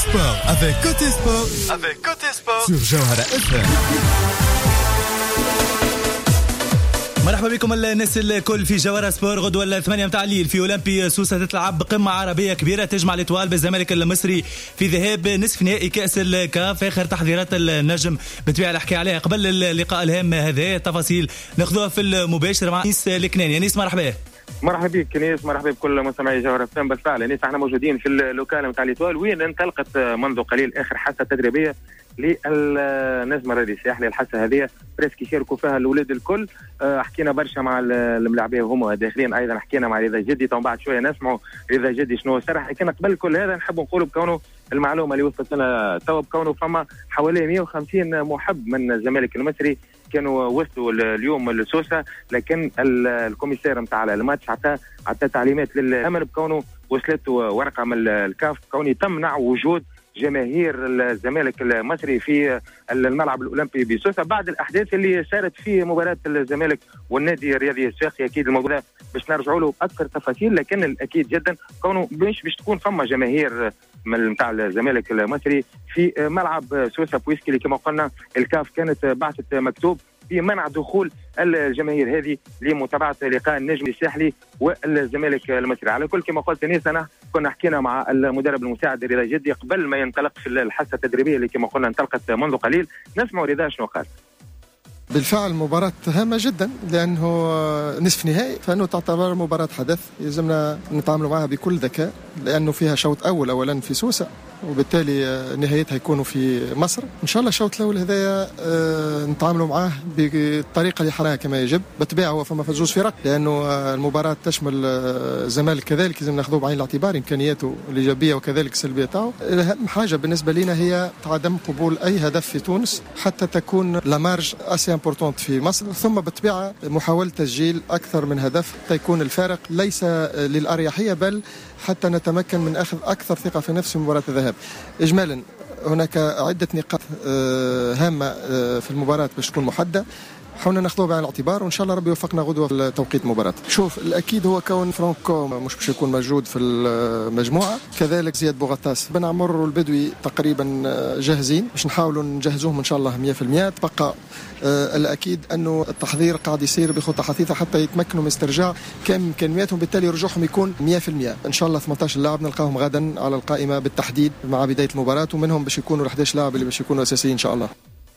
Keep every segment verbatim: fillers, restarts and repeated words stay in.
sport avec Côté Sport, avec Côté Sport sur جوهرة اف ام. مرحبا بكم الناس الكل في جوهرة سبور. غدوة الثمانية متاع الليل في أولمبي سوسة تتلعب قمة عربية كبيرة تجمع الإطوال بالزمالك المصري في ذهاب نصف نهائي كأس الكاف. آخر تحضيرات النجم بالطبيعة اللي حكي عليها قبل اللقاء الهام هذا. التفاصيل ناخذوها في المباشر مع نيس الكناني. نيس مرحبا. مرحبا بك نيس، مرحبا بكل مستمعي جوهرة اف ام. بالفعل نيس احنا موجودين في اللوكالة متاع الإطوال وين انطلقت منذ قليل آخر حصة تدريبية للنجم الرياضي الساحلي. الحصه هذه بريسك يشاركوا فيها الاولاد الكل. أه حكينا برشا مع الملاعبيه هما داخلين، ايضا حكينا مع رضا جدي. طبعا بعد شويه نسمعوا رضا جدي شنو شرح. لكن قبل كل هذا نحب نقولوا بكونه المعلومه اللي وصلت لنا توا بكونه فما حوالي مئة وخمسين محب من الزمالك المصري كانوا وصلوا اليوم لسوسه، لكن الكوميسير نتاع الماتش عطى عطى تعليمات للامل بكونه وصلت ورقه من الكاف كونه تمنع وجود جماهير الزمالك المصري في الملعب الأولمبي بسوسة بعد الأحداث اللي صارت في مباراة الزمالك والنادي الرياضي الساخي. أكيد الموضوع باش نرجعوا له بأكثر تفاصيل، لكن الأكيد جدا كونه باش باش تكون فما جماهير من نتاع الزمالك المصري في ملعب سوسة بويسكي اللي كما قلنا الكاف كانت بعثت مكتوب بمنع دخول الجماهير هذه لمتابعه لقاء النجم الساحلي والزمالك المصري. على كل كما قلت نيس انا كنا حكينا مع المدرب المساعد رضا جدي قبل ما ينطلق في الحصه التدريبيه اللي كما قلنا انطلقت منذ قليل. نسمع رضا شنو قال. بالفعل مباراة هامة جدا لأنه نصف نهائي، فإنه تعتبر مباراة حدث يلزمنا نتعامل معها بكل ذكاء، لأنه فيها شوط أول أولا في سوسة وبالتالي نهايتها يكون في مصر. إن شاء الله الشوط الأول هذايا نتعاملوا معاه بالطريقة اللي حراها كما يجب. بالطبيعة هو فما فزوز فرق لأنه المباراة تشمل الزمالك كذلك، لازم ناخذوه بعين الاعتبار إمكانياته الإيجابية وكذلك السلبية تاعه. أهم حاجة بالنسبة لنا هي عدم قبول أي هدف في تونس حتى تكون لامارج أسي امبورتونت في مصر، ثم بالطبيعة محاولة تسجيل أكثر من هدف تكون الفارق ليس للأريحية بل حتى نتمكن من أخذ أكثر ثقة في نفس مباراة الذهاب. إجمالا هناك عدة نقاط هامة في المباراة باش تكون محددة، حاولنا ناخذوها بعين الاعتبار وان شاء الله ربي يوفقنا غدوه في توقيت المباراه. شوف الاكيد هو كون فرانكو مش باش يكون موجود في المجموعه، كذلك زياد بوغطاس بن عمر والبدوي تقريبا جاهزين باش نحاولوا نجهزوهم ان شاء الله مئة بالمئة. تبقى آه الاكيد انه التحضير قاعد يصير بخطه حثيثه حتى يتمكنوا من استرجاع كم امكانياتهم، بالتالي رجوعهم يكون مئة بالمئة. ان شاء الله ثمانية عشر لاعب نلقاهم غدا على القائمه بالتحديد مع بدايه المباراه، ومنهم باش يكونوا ال11 لاعب اللي باش يكونوا اساسيين ان شاء الله.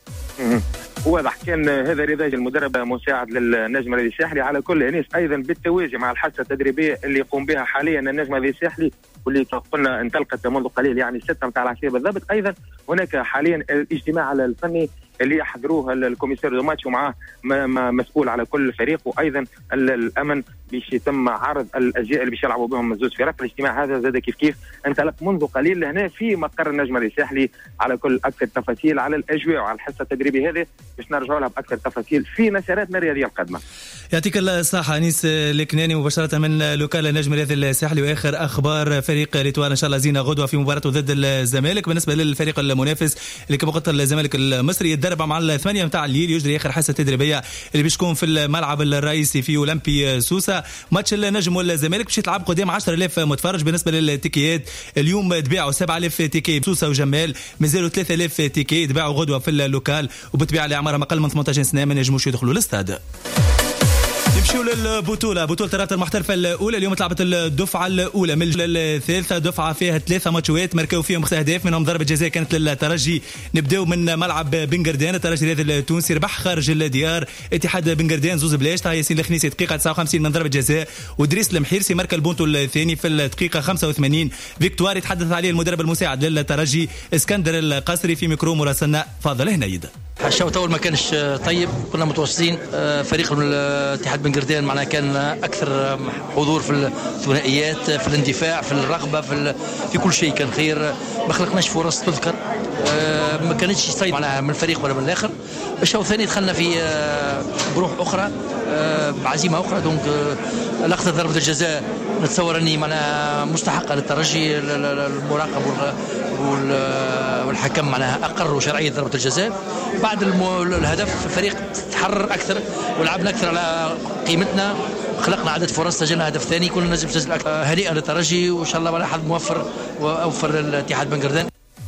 واضح كان هذا رضا المدرب مساعد للنجم الرياضي الساحلي. على كل انيس ايضا بالتوازي مع الحصه التدريبيه اللي يقوم بها حاليا النجم الرياضي الساحلي واللي قلنا انطلقت منذ قليل يعني ستة متاع العشيه بالضبط. ايضا هناك حاليا الاجتماع الفني اللي يحضروه الكوميسير دو ماتش ومعاه مسؤول على كل فريق، وايضا الامن باش يتم عرض الاجزاء اللي باش يلعبوا بهم زوج فرق. الاجتماع هذا زاد كيف كيف انطلق منذ قليل لهنا في مقر النجم الرياضي الساحلي. على كل اكثر تفاصيل على الاجواء وعلى الحصه التدريبيه هذه باش نرجعوا لها باكثر تفاصيل في مساراتنا الرياضيه القادمه. يعطيك الصحه انيس الكناني مباشره من لوكال النجم الرياضي الساحلي. واخر اخبار فريق ليتوان ان شاء الله زينه غدوه في مباراته ضد الزمالك. بالنسبه للفريق المنافس اللي كما قلت الزمالك المصري يتدرب مع الثمانيه متاع الليل، يجري اخر حصه تدريبيه اللي باش تكون في الملعب الرئيسي في اولمبي سوسه. ماتش النجم والزمالك باش يتلعب قدام عشرة آلاف متفرج. بالنسبه للتيكيات اليوم تباعوا سبعة آلاف تيكي بسوسه وجمال، مازالوا ثلاثة آلاف تيكي يتباعوا غدوه في اللوكال، وبالطبيعه اللي عمرها اقل من ثمانية عشر سنه ما ينجموش يدخلوا للاستاد. نمشيو للبطولة، بطولة الرابطة المحترفة الأولى. اليوم تلعبت الدفعة الأولى من الثالثة، دفعة فيها ثلاثة ماتشات مركوا فيهم خمس أهداف، منهم ضربة جزاء كانت للترجي. نبداو من ملعب بن قردان، الترجي الرياضي التونسي ربح خارج الديار اتحاد بن قردان زوز بلاش. طه ياسين الخنيسي دقيقة تسعة وخمسين من ضربة جزاء، ودريس المحيرسي ماركا البونتو الثاني في الدقيقة خمسة وثمانين. فيكتوار يتحدث عليه المدرب المساعد للترجي اسكندر القصري في ميكرو مراسلنا فاضل هنيد. الشوط الاول ما كانش طيب، كنا متوسطين. فريق الاتحاد بن قردان معناها كان اكثر حضور في الثنائيات، في الاندفاع، في الرغبه، في في كل شيء كان خير. ما خلقناش فرص تذكر، ما كانتش طيب معناها من الفريق ولا من الاخر. الشوط الثاني دخلنا في بروح اخرى، بعزيمه اخرى. دونك لقطه ضربه الجزاء نتصور اني معناها مستحقه للترجي. المراقب والحكم معناها اقروا شرعيه ضربه الجزاء. بعد الهدف الفريق تحرر اكثر ولعبنا اكثر على قيمتنا، خلقنا عدد فرص، سجلنا هدف ثاني، كنا نجم نسجل اكثر. هنيئا للترجي وان شاء الله ولا حظ موفر واوفر الاتحاد بن قردان.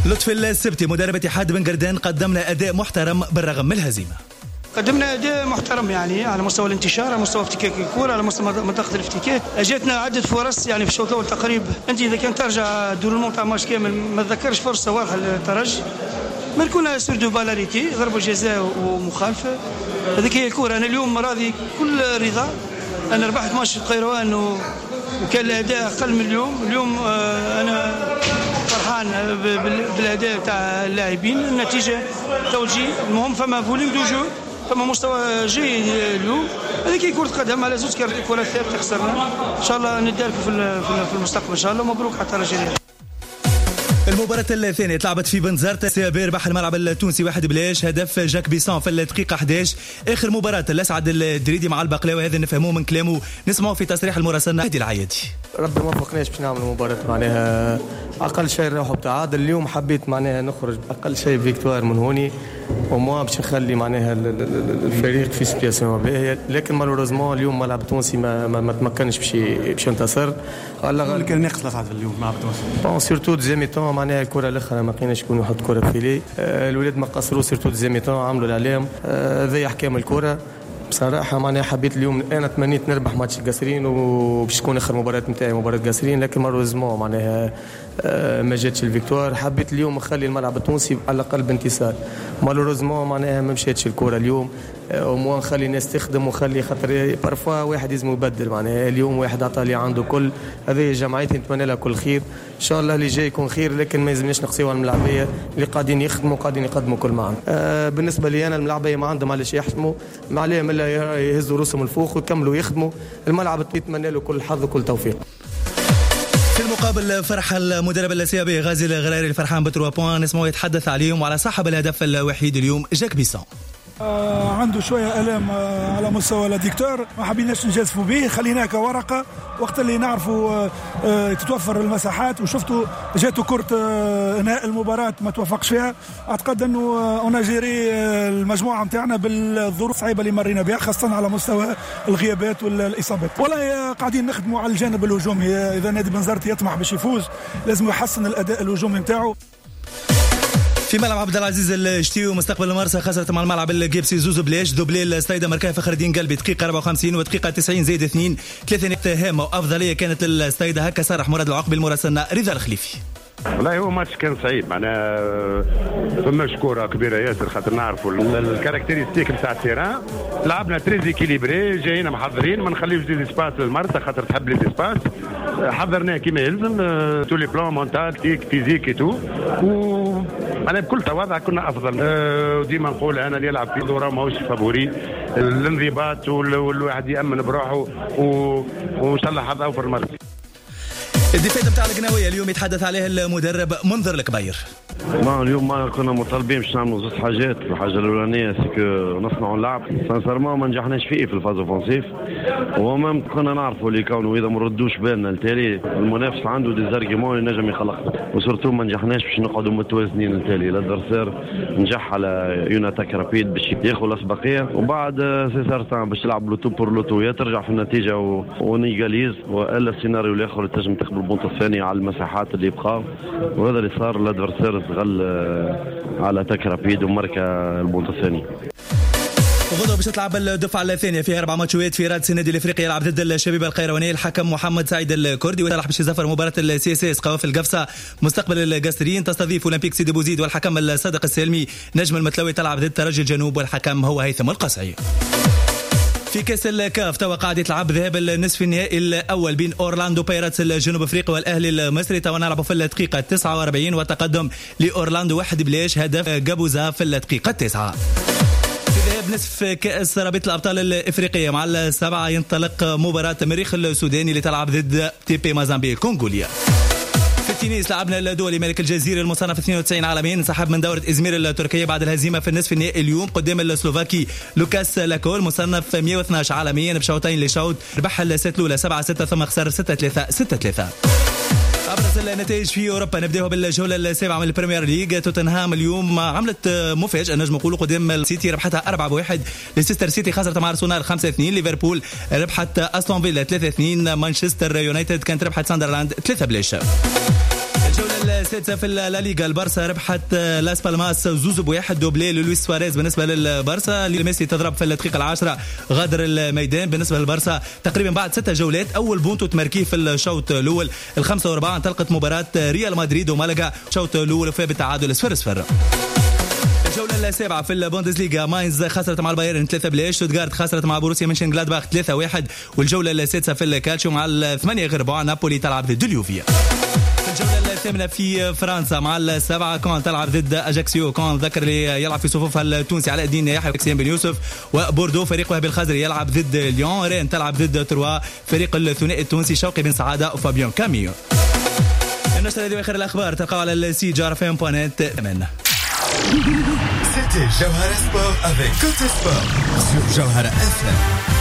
لطفي السبتي مدرب اتحاد بن قردان قدمنا أداء محترم بالرغم من الهزيمة. قدمنا أداء محترم يعني على مستوى الانتشار، على مستوى افتكاك الكرة، على مستوى منطقة الافتكاك. جاتنا عدة فرص يعني في الشوط الأول تقريبا. أنت إذا كان ترجع دور تاع ماتش كامل ما تذكرش فرصة واضحة للترجي. مالكونا سور دو بالاريتي، ضربة جزاء ومخالفة. هذيك هي الكرة. أنا اليوم راضي كل رضا. أنا ربحت ماتش القيروان و... وكان الأداء أقل من اليوم. اليوم آه أنا فرحان بالأداء تاع اللاعبين. النتيجة توجيه. المهم فما فوليم دو جو، فما مستوى جيد اليوم. هذيك هي كرة قدم على زوج كرات ثابتة خسرنا. إن شاء الله نداركوا في المستقبل إن شاء الله. مبروك حتى رجالي. المباراة الثانية تلعبت في بنزرت. سيابي ربح الملعب التونسي واحد بلاش، هدف جاك بيسون في الدقيقة أحد عشر. آخر مباراة الأسعد الدريدي مع البقلاوي، هذا نفهموه من كلامه، نسمعه في تصريح المراسل هادي العيادي. ربي ما وفقناش باش نعمل مباراة معناها أقل شيء نروحوا بتعادل. اليوم حبيت معناها نخرج أقل شيء فيكتوار من هوني وما باش نخلي معناها الفريق في سيتياسيون باهية، لكن مالوروزمون اليوم الملعب التونسي ما ما, ما تمكنش باش باش ينتصر. الله كان ناقص لصعد اليوم الملعب التونسي. بون سيرتو دوزيام طون معناها الكرة الأخرى ما لقيناش يكون يحط كرة فيلي. آه الولاد ما قصروا سيرتو دوزيام طون، عملوا الإعلام. هذا آه أحكام الكرة. بصراحة معناها حبيت اليوم، أنا تمنيت نربح ماتش قاسرين وباش تكون آخر مباراة نتاعي مباراة قاسرين، لكن مالوروزمون معناها آه ما جاتش الفيكتوار. حبيت اليوم نخلي الملعب التونسي على الأقل بانتصار. مالوروزمون معناها ما مشاتش الكرة اليوم. ومو نخلي الناس تخدم وخلي خاطر بارفوا واحد لازم يبدل. معناها اليوم واحد عطى لي عنده كل هذه جمعيتي نتمنى لها كل خير ان شاء الله. اللي جاي يكون خير، لكن ما يلزمناش نقصيو على الملاعبيه اللي قاعدين يخدموا قاعدين يقدموا كل ما عندهم. آه بالنسبه لي انا الملاعبيه ما عندهم علاش يحشموا، ما عليهم الا يهزوا رؤوسهم الفوق ويكملوا يخدموا. الملعب نتمنى له كل حظ وكل توفيق. في المقابل فرح المدرب السيابي غازي الغراري الفرحان بتروا بوان، نسمعه يتحدث عليهم وعلى صاحب الهدف الوحيد اليوم جاك بيسون. آه عنده شوية ألم آه على مستوى الدكتور، ما حبيناش نجازفوا به، خليناه كورقة وقت اللي نعرفوا آه آه تتوفر المساحات. وشفتوا جاتوا كرة آه انهاء المباراة ما توفقش فيها. اعتقد انه آه اوناجيري آه المجموعة متاعنا بالظروف الصعيبة اللي مرينا بها، خاصة على مستوى الغيابات والاصابات. والله آه قاعدين نخدموا على الجانب الهجومي. اذا نادي بنزرت يطمح باش يفوز لازم يحسن الاداء الهجومي نتاعو. في ملعب عبد العزيز الشتيو مستقبل المرسى خسرت مع الملعب الجيبسي زوزو بلاش. دوبلي السيدة مركاه فخر الدين قلبي دقيقة أربعة وخمسين ودقيقة تسعين زائد اثنين. ثلاثة نقاط هامة وأفضلية كانت السيدة، هكا صرح مراد العقبي المراسلنا رضا الخليفي. والله هو ماتش كان صعيب، معناها فماش كوره كبيره ياسر خاطر نعرفوا الكاركتيرستيك نتاع التيران. لعبنا تريزي كيليبري، جايين محضرين، ما نخليوش دي سباس للمرسى خاطر تحب لي سباس. حضرناه كيما يلزم تو لي بلان مونتال تيك فيزيك تو، و انا بكل تواضع كنا افضل. وديما نقول انا اللي يلعب في دوره ماهوش فابوري. الانضباط والواحد يامن بروحه وان شاء الله حظ اوفر المرسى. الدفاع بتاع القناوية اليوم يتحدث عليه المدرب منذر الكبير. ما اليوم ما كنا مطالبين باش نعملوا زوج حاجات. الحاجه الاولانيه سكو نصنعوا اللعب، سانسيرمون ما نجحناش فيه في الفاز اوفونسيف، وما كنا نعرفوا اللي كانوا اذا ما ردوش بالنا التالي المنافس عنده دي زارغيمون اللي نجم يخلق، وسورتو ما نجحناش باش نقعدوا متوازنين التالي. الادفير نجح على اون اتاك رابيد باش ياخذ الاسبقيه، وبعد سي سارتان باش يلعب لوتو بور لوتو، يا ترجع في النتيجه ونيغاليز، والا السيناريو الاخر اللي تنجم تاخذ البونط الثاني على المساحات اللي يبقاو، وهذا اللي صار. الادفير استغل على اتاك رابيد وماركا البونط الثاني. غدوة باش تلعب الدفعة الثانية فيها أربع ماتشات في رادس النادي الأفريقي، يلعب ضد الشبيبة القيروانية. الحكم محمد سعيد الكردي ويطرح باش يزفر مباراة السي اس اس قوافل القفصة مستقبل القاسرين. تستضيف أولمبيك سيدي بوزيد والحكم الصادق السالمي. نجم المتلوي تلعب ضد ترجي الجنوب والحكم هو هيثم القصعي. في كاس الكاف توا قاعد يتلعب ذهاب النصف النهائي الاول بين اورلاندو بايراتس الجنوب افريقيا والاهلي المصري. توا نلعبوا في الدقيقه تسعة وأربعين والتقدم لاورلاندو واحد بلاش، هدف جابوزا في الدقيقه التاسعه. في ذهاب نصف كاس رابطه الابطال الافريقيه مع السبعه ينطلق مباراه مريخ السوداني اللي تلعب ضد تي بي مازامبي الكونغوليه. في التنس لعبنا الدولي ملك الجزيرة المصنف اثنين وتسعين عالميا انسحب من دورة إزمير التركية بعد الهزيمة في النصف النهائي اليوم قدام السلوفاكي لوكاس لاكول مصنف مئة واثناشر عالميا بشوطين لشوط. ربح الست الأولى سبعة ستة ثم خسر ستة ثلاثة ستة ثلاثة. أبرز النتائج في أوروبا نبدأها بالجولة السابعة من البريمير ليج. توتنهام اليوم عملت مفاجأة نجم نقولوا قدام السيتي، ربحتها أربعة بواحد. ليستر سيتي خسرت مع أرسنال خمسة اثنين. ليفربول ربحت أستون فيلا ثلاثة اثنين. مانشستر يونايتد كانت ربحت ساندرلاند ثلاثة بلاش. الجولة السادسة في لا ليغا، البارسا ربحت لاس بالماس زوز بواحد، دوبلي لويس سواريز بالنسبة للبارسا. ميسي تضرب في الدقيقة العاشرة غادر الميدان. بالنسبة للبارسا تقريبا بعد ستة جولات أول بونتو تماركيه في الشوط الأول. الخمسة وأربعة انطلقت مباراة ريال مدريد ومالاغا، الشوط الأول وفى بالتعادل صفر صفر. الجولة السابعة في البوندسليغا، ماينز خسرت مع البايرن ثلاثة بلاش، شوتغارت خسرت مع بوروسيا منشنغلادباخ ثلاثة واحد. والجولة السادسة في الكالتشيو مع الثمانية غير ربع، نابولي تلعب ضد اليوفيا. الجولة الثامنة في فرنسا مع السبعة، كون تلعب ضد أجاكسيو، كون ذكر اللي يلعب في صفوفها التونسي علاء الدين يحيى وكسيان بن يوسف. وبوردو فريق وهبي الخزري يلعب ضد ليون، رين تلعب ضد تروا، فريق الثنائي التونسي شوقي بن سعادة وفابيان كاميو. النشرة هذه آخر الأخبار تلقاو على السي جار فين بوانت. أمنا C'était Jawhara Sport avec Côté Sport sur Jawhara F M.